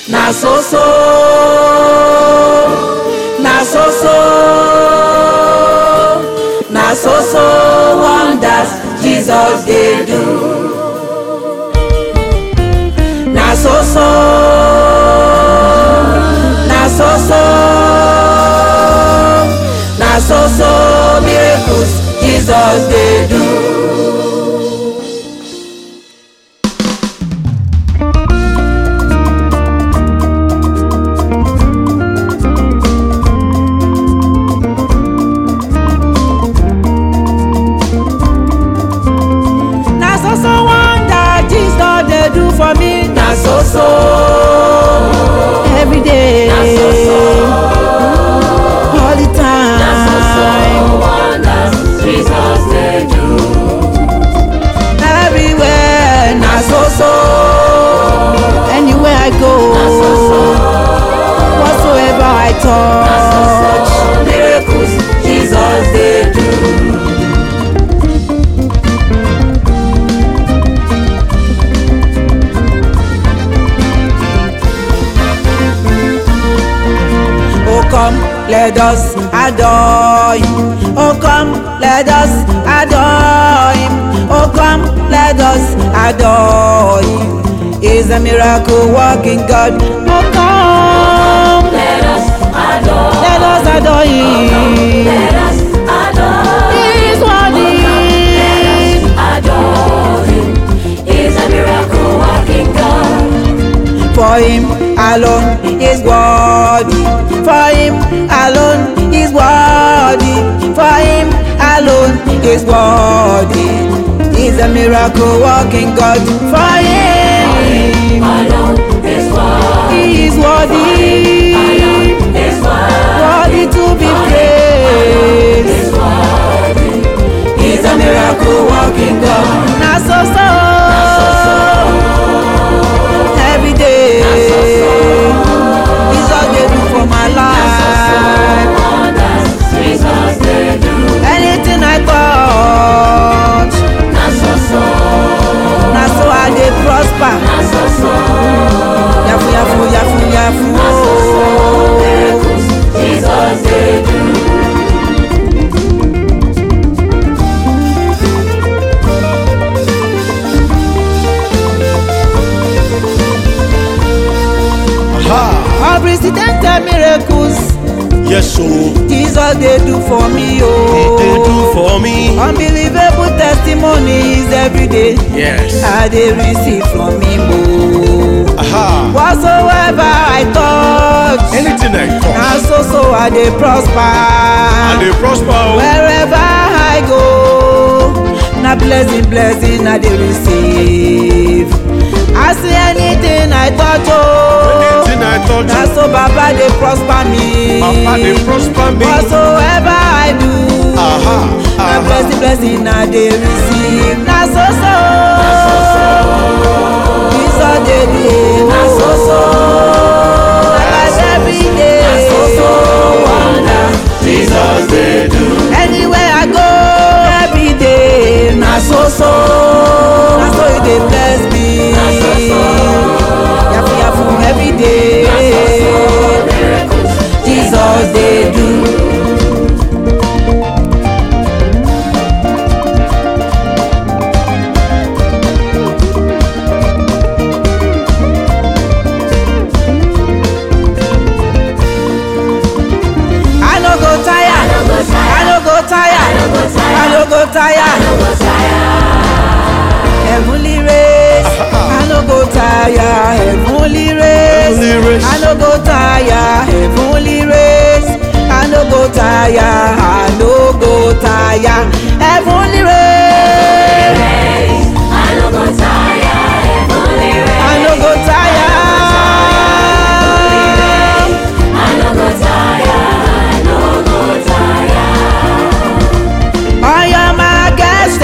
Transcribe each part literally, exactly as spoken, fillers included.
Na so so, na so so, na so so wonders Jesus dey do. Na so so, na so so, na so so miracles Jesus dey do. For me, na so so every day, na so so all the time, na so so wonders Jesus dey do. Everywhere, na so so, anywhere I go, na so so, whatsoever I touch, na so so miracles Jesus dey do. Come, let us adore him. Oh, come, let us adore him. Oh, come, let us adore him. He's a miracle working God. Oh, come, let us adore. Let us adore him. Let us adore. He is worthy. Let us adore him. He's a miracle working God. For him alone is worthy. For him alone is worthy. For him alone is worthy. He's a miracle working God. For him alone is worthy. He is worthy. Alone is worthy. Worthy to be praised. Is worthy. He's a miracle working God. Na so so. Every day. Na so so. He's all they do for my life. Jesus they do. Anything I touch, na so so, na so I dey prosper. Na so so, yafu yafu yafu yafu. Na so so, miracles Jesus they do. Aha. Unprecedented miracles. Yes, so Jesus they do for me, oh. He dey do for me. Unbelievable testimonies every day. Yes. I dey receive from him, oh. Aha. Whatsoever I touch, Anything I na touch, so so I dey prosper. I dey prosper. Oh. Wherever I go, na blessing blessing I dey receive. I see anything I touch, oh. Anything I touch, Na so Baba dey prosper me. Papa dey prosper me. Whatsoever I do, Aha. na Aha. blessing blessing I dey receive. Na so so, He's all dey do. Na so so, Na like every day. na so so wonders Jesus they do. Anywhere I go, every day. Na so so, Na so He dey bless me. na so so, Yafu yafu every day. na so so miracles Jesus they do. I no go tire. I no go tire. I no go tire. I no go tire. I no go tire. I no go tire. Heavenly race. I no go tire. Heavenly race. Heavenly race. I no go tire. Heavenly race. I no go tire. I no go tire. Heavenly race. I no go tire. Heavenly race. I no go tire. I no go tire. I no go tire. I am a guest.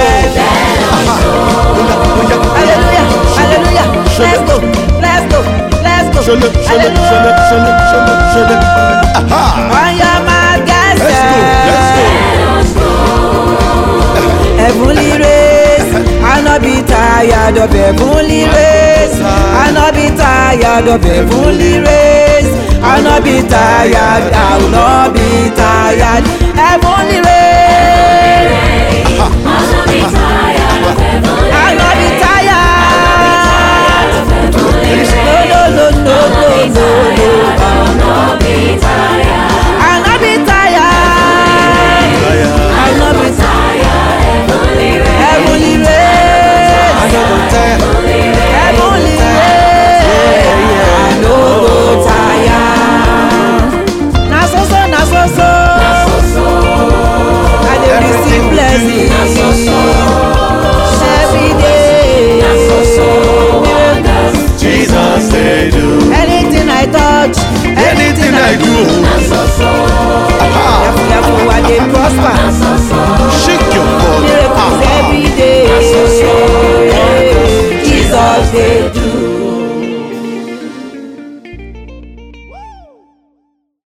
Hallelujah. Hallelujah. Let's go. Let's go. Let's go. Shele, shele, shele, shele, shele, shele. Aha. I am a guest. Let's go. Let's go. Heavenly race. I no be tired of heavenly race. race. I no be tired of heavenly race. I no be tired, I will not be tired. Heavenly race. I no be tired of heavenly race. I no be tired. No, no, no, no, no, no, no. I no be tired. I no be tired. I no be tired. Heavenly race. Heavenly race. I no go tire. Heavenly race. I no go tire. Na so so, na so so. I dey receive blessings every day. Miracles. Jesus they do. Anything I touch, Anything I do, Careful, careful, I dey prosper. shake your body. Miracles every day. Jesus dey do.